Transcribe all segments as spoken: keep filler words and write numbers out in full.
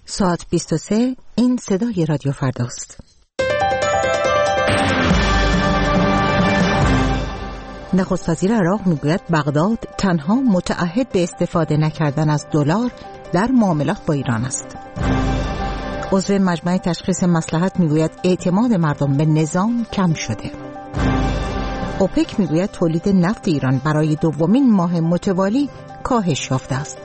ساعت بیست و سه، این صدای رادیو فرداست. نخست وزیر عراق میگوید بغداد تنها متعهد به استفاده نکردن از دلار در معاملات با ایران است. عضو مجمع تشخیص مصلحت میگوید اعتماد مردم به نظام کم شده. اوپک میگوید تولید نفت ایران برای دومین ماه متوالی کاهش یافته است.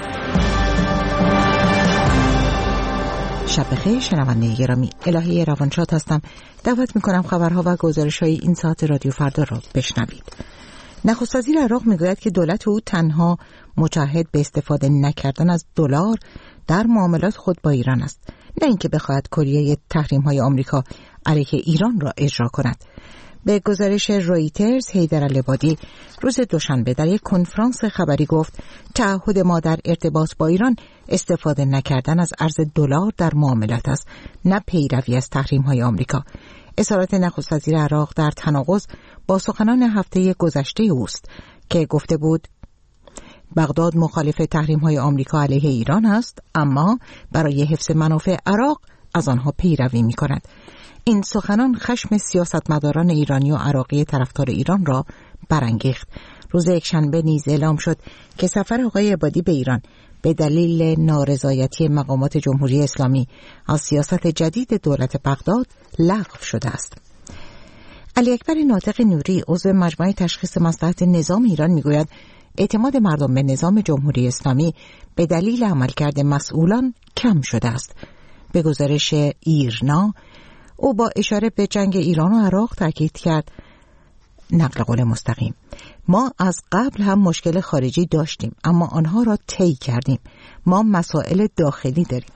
شب بخیر شنونده گرامی، الهی روانشاد هستم. دعوت میکنم خبرها و گزارش‌های این ساعت رادیو فردا را بشنوید. نخست وزیر عراق میگوید که دولت او تنها متعهد به استفاده نکردن از دلار در معاملات خود با ایران است، نه اینکه بخواهد کلیه تحریم‌های آمریکا علیه ایران را اجرا کند. به گزارش رویترز، حیدر العبادی روز دوشنبه در یک کنفرانس خبری گفت تعهد ما در ارتباط با ایران استفاده نکردن از ارز دلار در معاملات است، نه پیروی از تحریم‌های آمریکا. اظهارات نخست وزیر عراق در تناقض با سخنان هفته گذشته اوست که گفته بود بغداد مخالف تحریم‌های آمریکا علیه ایران است، اما برای حفظ منافع عراق از آنها پیروی می‌کند. این سخنان خشم سیاستمداران ایرانی و عراقی طرفدار ایران را برانگیخت. روز یکشنبه نیز اعلام شد که سفر آقای عبادی به ایران به دلیل نارضایتی مقامات جمهوری اسلامی از سیاست جدید دولت بغداد لغو شده است. علی اکبر ناطق نوری، عضو مجمع تشخیص مصلحت نظام ایران، میگوید اعتماد مردم به نظام جمهوری اسلامی به دلیل عملکرد مسئولان کم شده است. به گزارش ایرنا، او با اشاره به جنگ ایران و عراق تاکید کرد، نقل قول مستقیم، ما از قبل هم مشکل خارجی داشتیم اما آنها را طی کردیم. ما مسائل داخلی داریم.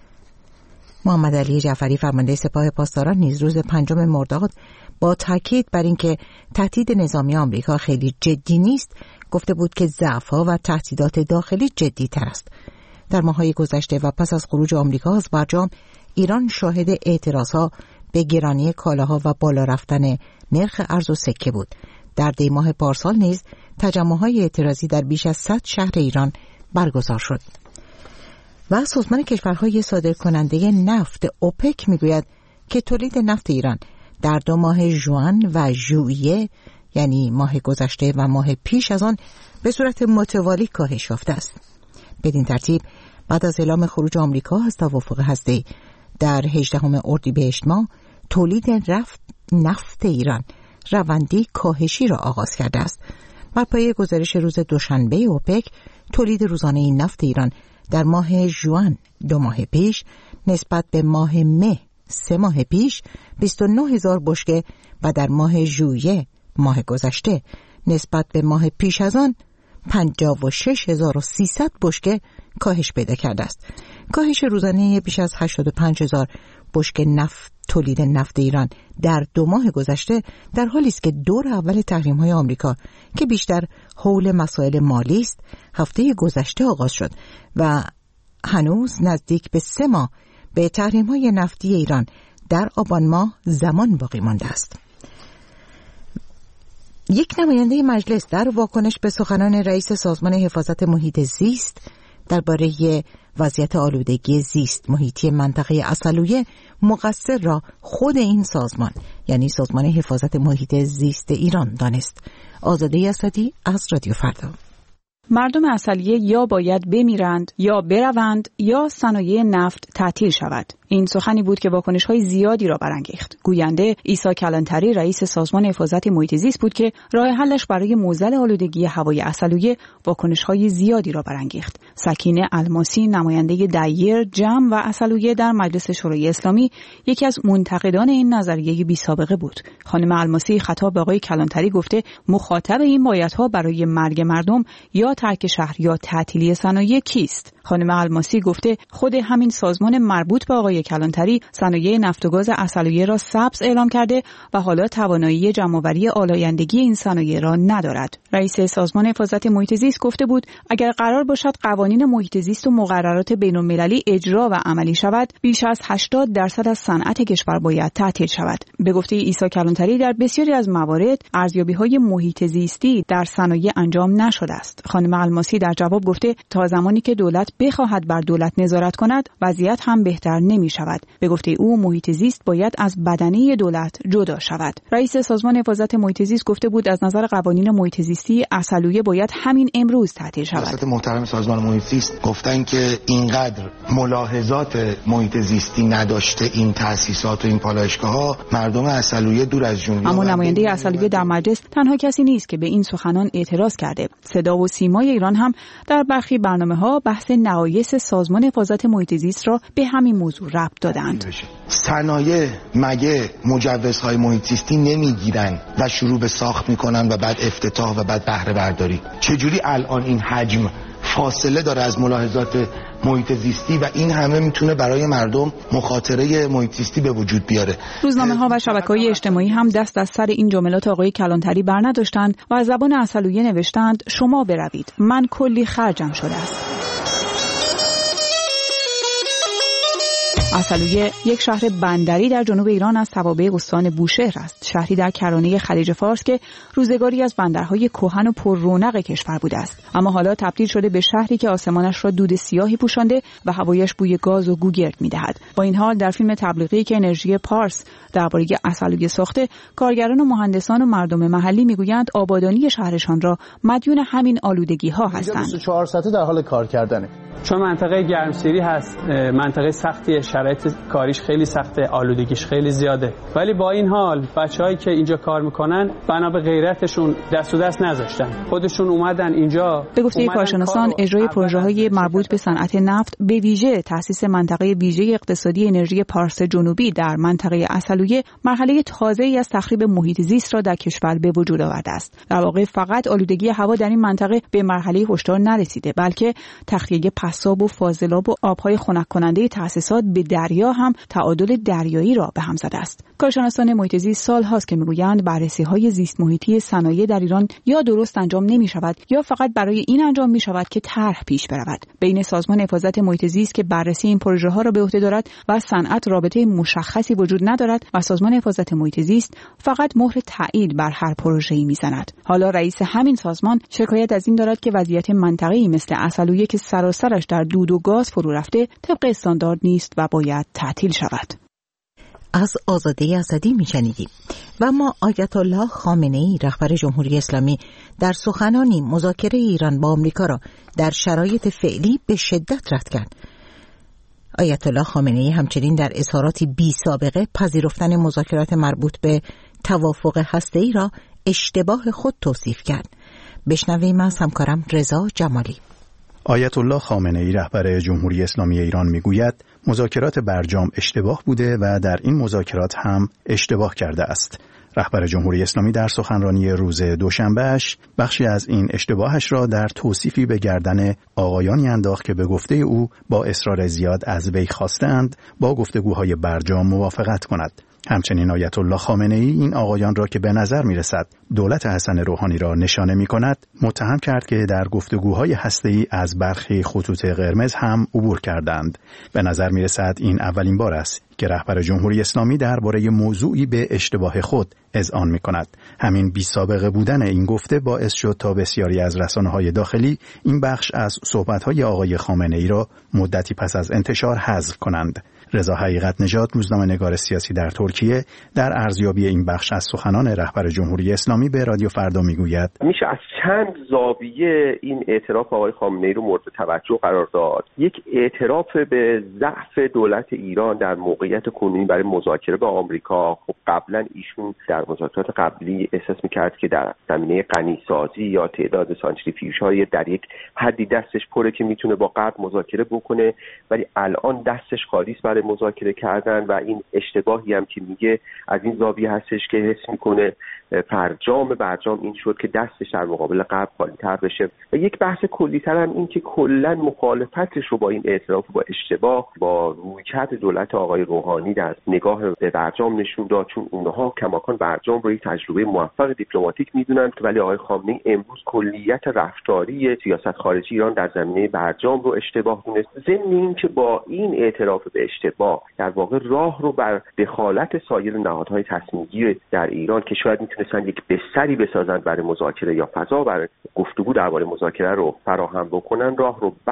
محمد علی جعفری، فرمانده سپاه پاسداران، نیز روز پنجم مرداد با تاکید بر اینکه تهدید نظامی آمریکا خیلی جدی نیست، گفته بود که ضعف‌ها و تهدیدات داخلی جدی تر است. در ماه‌های گذشته و پس از خروج آمریکا از برجام، ایران شاهد اعتراضها به گرانی کالاها و بالا رفتن نرخ ارز و سکه بود. در دی ماه پارسال نیز تجمع‌های اعتراضی در بیش از صد شهر ایران برگزار شد. و سازمان کشورهای صادرکننده نفت اوپک میگوید که تولید نفت ایران در دو ماه ژوئن و ژوئیه، یعنی ماه گذشته و ماه پیش از آن، به صورت متوالی کاهش یافته است. بدین ترتیب بعد از اعلام خروج آمریکا از توافق هسته‌ای در هجدهم اردیبهشت ماه، تولید رفت نفت ایران روندی کاهشی را آغاز کرده است. بر پایه گزارش روز دوشنبه اوپک، تولید روزانه نفت ایران در ماه ژوئن دو ماه پیش نسبت به ماه مه سه ماه پیش بیست و نه هزار بشکه و در ماه ژوئیه ماه گذشته نسبت به ماه پیش از آن پنجاه و شش هزار و سیصد بشکه کاهش پیدا کرده است. کاهش روزانه بیش از هشتاد و پنج هزار بشکه نفت تولید نفت ایران در دو ماه گذشته در حالی است که دور اول تحریم‌های آمریکا که بیشتر حول مسائل مالی است، هفته گذشته آغاز شد و هنوز نزدیک به سه ماه به تحریم‌های نفتی ایران در آبان ماه زمان باقی مانده است. یک نماینده مجلس در واکنش به سخنان رئیس سازمان حفاظت محیط زیست درباره وضعیت آلودگی زیست محیطی منطقه عسلویه مقصر را خود این سازمان، یعنی سازمان حفاظت محیط زیست ایران، دانست. آزاده اسدی از رادیو فردا. مردم عسلویه یا باید بمیرند یا بروند یا صنایع نفت تعطیل شود. این سخنی بود که واکنش‌های زیادی را برانگیخت. گوینده عیسی کلانتری، رئیس سازمان حفاظت محیط زیست بود که راه حلش برای معضل آلودگی هوای عسلویه واکنش‌های زیادی را برانگیخت. سکینه الماسی، نماینده دایر، جمع و عسلویه در مجلس شورای اسلامی، یکی از منتقدان این نظریه بی‌سابقه بود. خانم الماسی خطاب به آقای کلانتری گفته مخاطب این بایدها برای مرگ مردم یا ترک شهر یا تعطیلی صنایع کیست؟ خانم الماسی گفته خود همین سازمان مربوط به آقای کلانتری صنایع نفت و گاز عسلویه را سبز اعلام کرده و حالا توانایی جمع‌آوری آلایندگی این صنایع را ندارد. رئیس سازمان حفاظت محیط زیست گفته بود اگر قرار باشد قوانین محیط زیست و مقررات بین‌المللی اجرا و عملی شود، بیش از هشتاد درصد از صنعت کشور باید تعطیل شود. به گفته عیسی کلانتری در بسیاری از موارد ارزیابی‌های محیط زیستی در صنایع انجام نشده است. خانم الماسی در جواب گفته تا زمانی که دولت بخواهد بر دولت نظارت کند، وضعیت هم بهتر نمی شود. به گفته او محیط زیست باید از بدنه دولت جدا شود. رئیس سازمان حفاظت محیط زیست گفته بود از نظر قوانین محیط زیستی عسلویه باید همین امروز تعطیل شود. ریاست محترم سازمان محیط زیست گفتن که اینقدر ملاحظات محیط زیستی نداشته این تأسیسات و این پالایشگاه‌ها، مردم عسلویه دور از جنوب. اما نماینده عسلویه در مجلس تنها کسی نیست که به این سخنان اعتراض کرده. صدا و سیمای ایران هم در برخی برنامه‌ها بحث نقایص سازمان حفاظت محیط زیست را به همین موضوع ربط دادند. صنایع مگه مجوزهای محیط زیستی نمیگیرن و شروع به ساخت میکنن و بعد افتتاح و بعد بهره برداری؟ چجوری الان این حجم فاصله داره از ملاحظات محیط زیستی و این همه میتونه برای مردم مخاطره محیط زیستی به وجود بیاره؟ روزنامه‌ها و شبکه‌های اجتماعی هم دست از سر این جملات آقای کلانتری برنداشتند و از زبان عسلویه نوشتند شما بروید، من کلی خرجم شده است. عسلویه یک شهر بندری در جنوب ایران از توابع استان بوشهر است. شهری در کرانه خلیج فارس که روزگاری از بندرهای کهن و پر رونق کشور بوده است، اما حالا تبدیل شده به شهری که آسمانش را دود سیاهی پوشانده و هوایش بوی گاز و گوگرد می‌دهد. با این حال در فیلم تبلیغی که انرژی پارس درباره عسلویه ساخته، کارگران و مهندسان و مردم محلی میگویند آبادانی شهرشان را مدیون همین آلودگی‌ها هستند. بیست و چهار ساعته در حال کار کردنه. چون منطقه گرمسیری هست، منطقه سختیه، شرایط کاریش خیلی سخته، آلودگیش خیلی زیاده، ولی با این حال بچه‌هایی که اینجا کار میکنن بنا به غیرتشون دست و دست نذاشتن، خودشون اومدن اینجا. به گفته کارشناسان اجرای پروژه‌های مربوط به صنعت نفت، به ویژه تأسیس منطقه ویژه اقتصادی انرژی پارس جنوبی در منطقه عسلویه، مرحله تازه‌ای از تخریب محیط زیست را در کشور به وجود آورده است. در واقع فقط آلودگی هوا در این منطقه به مرحله هشدار نرسیده، بلکه تخلیه پساب و فاضلاب و آبهای خنک کننده تأسیسات به دریا هم تعادل دریایی را به هم زده است. کارشناسان محیط زیست سال هاست که میگویند بررسی‌های زیست محیطی صنایع در ایران یا درست انجام نمی شود یا فقط برای این انجام می شود که طرح پیش برود. بین سازمان حفاظت محیط زیست که بررسی این پروژه ها را به عهده دارد و صنعت رابطه مشخصی وجود ندارد و سازمان حفاظت محیط زیست فقط مهر تایید بر هر پروژه‌ای میزند. حالا رئیس همین سازمان شکایت از این دارد که وضعیت منطقه‌ای مثل عسلویه که سراسرش در دود و گاز فرو رفته طبق استاندارد نیست و باید تعطیل شود. از آزاده اسدی میشنیدیم. و ما آیت الله خامنه‌ای رهبر جمهوری اسلامی در سخنانی مذاکره ایران با آمریکا را در شرایط فعلی به شدت رد کرد. آیت الله خامنه‌ای همچنین در اظهاراتی بی سابقه پذیرفتن مذاکرات مربوط به توافق هسته‌ای را اشتباه خود توصیف کرد. بشنویم از همکارم رضا جمالی. آیت الله خامنه‌ای رهبر جمهوری اسلامی ایران میگوید مذاکرات برجام اشتباه بوده و در این مذاکرات هم اشتباه کرده است. رهبر جمهوری اسلامی در سخنرانی روز دوشنبهش بخشی از این اشتباهش را در توصیفی به گردن آقایانی انداخت که به گفته او با اصرار زیاد از وی خواستند با گفتگوهای برجام موافقت کند. همچنین آیت الله خامنه‌ای این آقایان را که به نظر می‌رسد دولت حسن روحانی را نشانه می‌کند متهم کرد که در گفتگوهای هسته‌ای از برخی خطوط قرمز هم عبور کردند. به نظر می‌رسد این اولین بار است که رهبر جمهوری اسلامی درباره موضوعی به اشتباه خود اذعان می‌کند. همین بی‌سابقه بودن این گفته باعث شد تا بسیاری از رسانه‌های داخلی این بخش از صحبت‌های آقای خامنه‌ای را مدتی پس از انتشار حذف کنند. رضا حقیقت نژاد، روزنامه‌نگار سیاسی در ترکیه، در ارزیابی این بخش از سخنان رهبر جمهوری اسلامی به رادیو فردا میگوید میشه از چند زاویه این اعتراف آقای خامنه‌ای رو مورد توجه قرار داد. یک اعتراف به ضعف دولت ایران در موقعیت کنونی برای مذاکره با آمریکا. خب قبلا ایشون در مذاکرات قبلی احساس میکرد که در زمینه غنیسازی یا تعداد سانتریفیوژهای در یک حدی دستش پره که میتونه با غرب مذاکره بکنه، ولی الان دستش خالی است برای مذاکره کردن و این اشتباهی هم که میگه از این زاویه هستش که حس میکنه فرجام برجام این شد که دستش در مقابل غرب خالی‌تر بشه. و یک بحث کلی‌تر هم این که کلا مخالفتش رو با این اعتراف با اشتباه با رویکرد دولت آقای روحانی در نگاه به برجام نشون داد، چون اونها کماکان برجام رو یک تجربه موفق دیپلماتیک میدونن، ولی آقای خامنه‌ای امروز کلیت رفتاری سیاست خارجی ایران در زمینه برجام رو اشتباه دونست. ضمن این که با این اعتراف به اشتباه در واقع راه رو بر دخالت سایر نهادهای تصمیم‌گیر در ایران که شاید میتونستن یک بستری بسازن برای مذاکره یا فضا برای گفتگو درباره مذاکره رو فراهم بکنن راه رو بس.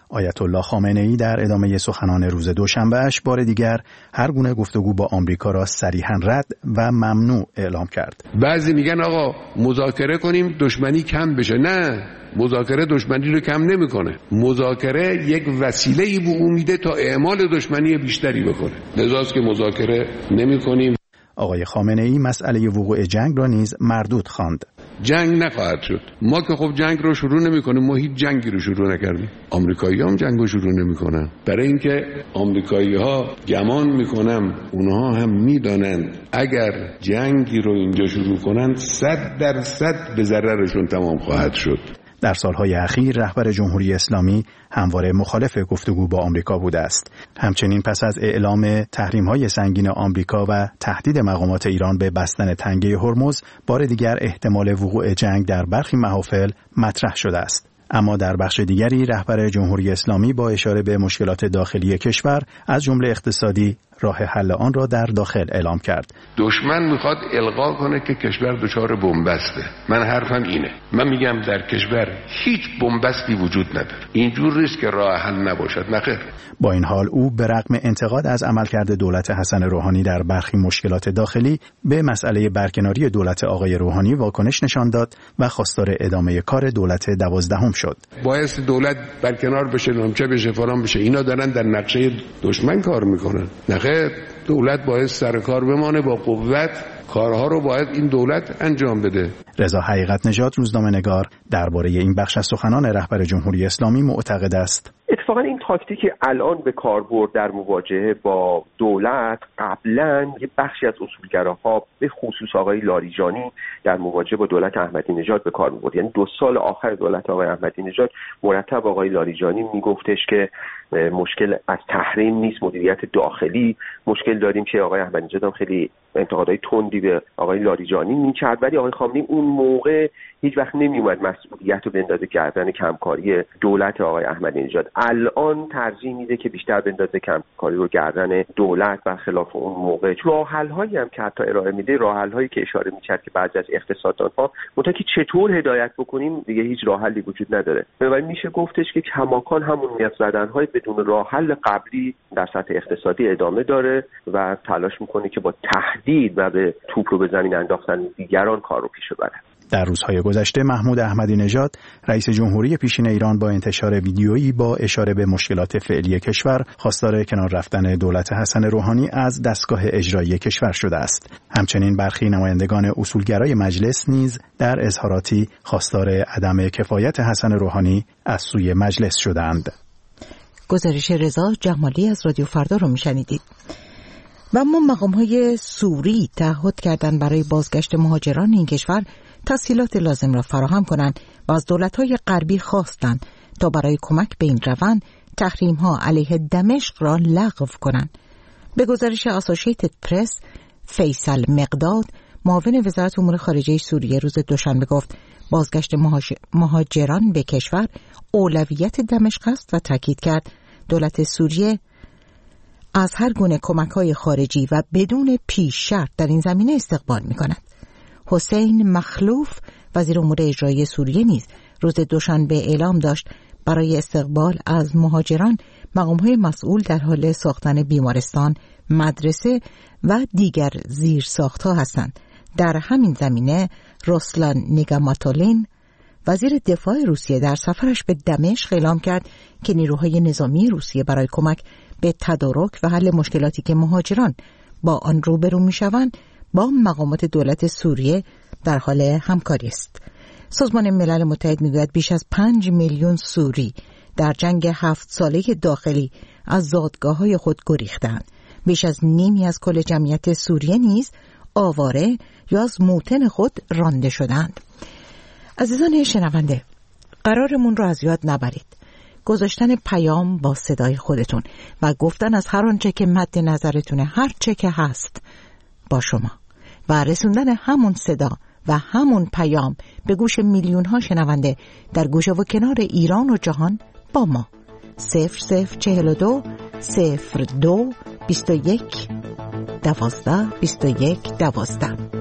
آیت الله خامنه ای در ادامه سخنان روز دوشنبهش بار دیگر هر گونه گفتگو با آمریکا را صریحاً رد و ممنوع اعلام کرد. بعضی میگن آقا مذاکره کنیم دشمنی کم بشه. نه، مذاکره دشمنی رو کم نمیکنه. مذاکره یک وسیله‌ای به اون میده تا اعمال دشمنی بیشتری بکنه. لذاست که مذاکره نمیکنیم. آقای خامنه ای مسئله وقوع جنگ را نیز مردود خواند. جنگ نخواهد شد. ما که خب جنگ رو شروع نمی‌کنیم، ما هیچ جنگی رو شروع نکردیم. آمریکایی‌ها هم جنگ رو شروع نمی‌کنن. برای اینکه آمریکایی‌ها گمان می‌کنم اونها هم می‌دانند اگر جنگی رو اینجا شروع کنن صد درصد به ضررشون تمام خواهد شد. در سالهای اخیر رهبر جمهوری اسلامی همواره مخالف گفتگو با آمریکا بوده است. همچنین پس از اعلام تحریم‌های سنگین آمریکا و تهدید مقامات ایران به بستن تنگه هرمز، بار دیگر احتمال وقوع جنگ در برخی محافل مطرح شده است. اما در بخش دیگری رهبر جمهوری اسلامی با اشاره به مشکلات داخلی کشور از جمله اقتصادی راه حل آن را در داخل اعلام کرد. دشمن میخواد القا کنه که کشور دچار بنبسته. من حرفم اینه. من میگم در کشور هیچ بنبستی وجود نداره. اینجور نیست که راه حل نباشد. نخیر. با این حال او به رغم انتقاد از عملکرد دولت حسن روحانی در برخی مشکلات داخلی به مسئله برکناری دولت آقای روحانی واکنش نشان داد و خواستار ادامه کار دولت دوازدهم شد. باعث دولت برکنار بشه، نامچه بشه، فلان بشه. اینا دارن در نقشه دشمن کار میکنن. نخیر. دولت باید سر کار بمانه، با قوت کارها رو باید این دولت انجام بده. رضا حقیقت نژاد روزنامه‌نگار درباره این بخش از سخنان رهبر جمهوری اسلامی معتقد است اتفاقا این تاکتیک الان به کار برد در مواجهه با دولت قبلا یه بخشی از اصولگراها به خصوص آقای لاریجانی در مواجهه با دولت احمدی نژاد به کار می‌برد. یعنی دو سال آخر دولت آقای احمدی نژاد مرتب آقای لاریجانی میگفتش که مشکل از تحریم نیست، مدیریت داخلی مشکل داریم، که آقای احمدی نژاد هم خیلی انتقادهای تندی به آقای لاریجانی می‌کرد، ولی آقای خامنه‌ای اون موقع هیچ وقت نمی‌اومد مسئولیت رو بندازه گردن کمکاری دولت آقای احمدی نژاد. الان ترجیح میده که بیشتر بندازه کمکاری رو گردن دولت، برخلاف اون موقع. راه حل‌هایی هم که حتی ارائه میده، راه حل‌هایی که اشاره می‌کرد که بعضی از اقتصاددان‌ها متأ که چطور هدایت بکنیم دیگه هیچ راه حلی وجود نداره. بنابراین میشه گفتش که کماکان همون میخ زدن‌های بدون راه حل قبلی در سطح اقتصادی ادامه داره و تلاش می‌کنه که با تهدید و به توپ رو به زمین انداختن دیگران کار رو پیش ببره. در روزهای گذشته محمود احمدی نژاد رئیس جمهوری پیشین ایران با انتشار ویدیویی با اشاره به مشکلات فعلی کشور خواستار کنار رفتن دولت حسن روحانی از دستگاه اجرایی کشور شده است. همچنین برخی نمایندگان اصولگرای مجلس نیز در اظهاراتی خواستار عدم کفایت حسن روحانی از سوی مجلس شدند. گزارش رضا جمالی از رادیو فردا رو میشنیدید. و اما مقام‌های سوری تعهد کردند برای بازگشت مهاجران این کشور تسهیلات لازم را فراهم کنند و از دولت‌های غربی خواستند تا برای کمک به این روند تحریم‌ها علیه دمشق را لغو کنند. به گزارش اسوشیتد پرس، فیصل مقداد معاون وزارت امور خارجه سوریه روز دوشنبه گفت بازگشت مهاجران به کشور اولویت دمشق است و تاکید کرد دولت سوریه از هر گونه کمک‌های خارجی و بدون پیش شرط در این زمینه استقبال می‌کند. حسین مخلوف وزیر امور اجرایی سوریه نیز روز دوشنبه اعلام داشت برای استقبال از مهاجران مقام‌های مسئول در حال ساختن بیمارستان، مدرسه و دیگر زیرساخت‌ها هستند. در همین زمینه رسلان نیگاماتولین وزیر دفاع روسیه در سفرش به دمشق اعلام کرد که نیروهای نظامی روسیه برای کمک به تدارک و حل مشکلاتی که مهاجران با آن روبرو می‌شوند با مقامات دولت سوریه در حال همکاری است. سازمان ملل متحد می‌گوید بیش از پنج میلیون سوری در جنگ هفت ساله داخلی از زادگاه‌های خود گریختند. بیش از نیمی از کل جمعیت سوریه نیز آواره یا از موطن خود رانده شدند. عزیزان شنونده، قرارمون رو از یاد نبرید. گذاشتن پیام با صدای خودتون و گفتن از هر آنچه که مد نظرتونه، هر چه که هست با شما و رسوندن همون صدا و همون پیام به گوش میلیون ها شنونده در گوشه و کنار ایران و جهان با ما. صفر صفر چهل و دو صفر دو بیست و یک دوازده بیست و یک دوازده.